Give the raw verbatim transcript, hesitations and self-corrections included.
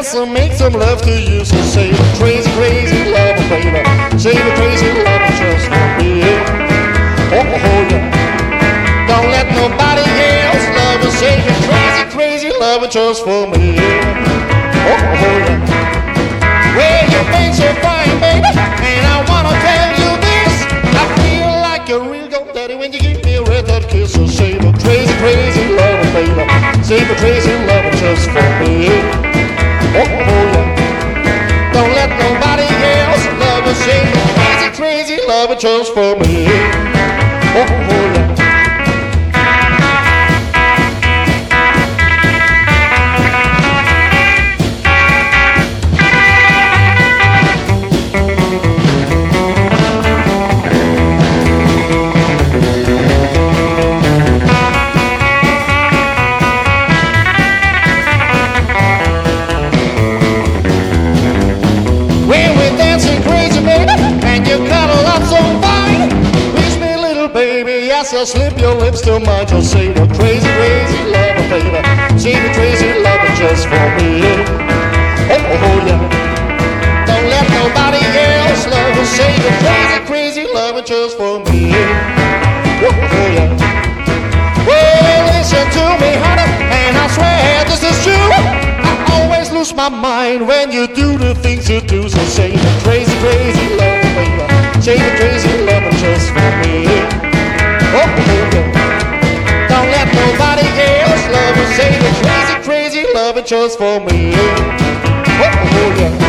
just to make some love to you. So say the crazy, crazy love, baby. Say the crazy love just for me. Oh, oh, yeah. Don't let nobody else love you. Say the crazy, crazy love just for me. Oh, oh, yeah. Well, you ain't so fine, baby, and I wanna tell you this. I feel like a real gold daddy when you give me a red hot kiss. So say the crazy, crazy love, baby. Say the crazy love just for me. Oh, oh, yeah. Don't let nobody else love you. Say the crazy, crazy love just for me. Oh, oh, yeah. So slip your lips to mine, just say the crazy, crazy love, baby. Say the crazy love just for me. Oh, oh, yeah. Don't let nobody else love you. Say the crazy, crazy love just for me. Oh, oh, yeah. Well, listen to me, honey, and I swear this is true. I always lose my mind when you do the things you do. So say the crazy, crazy love, baby. Say the crazy love just for me. Oh, yeah. Don't let nobody else love you. Say the crazy, crazy love it just for me. Oh, yeah.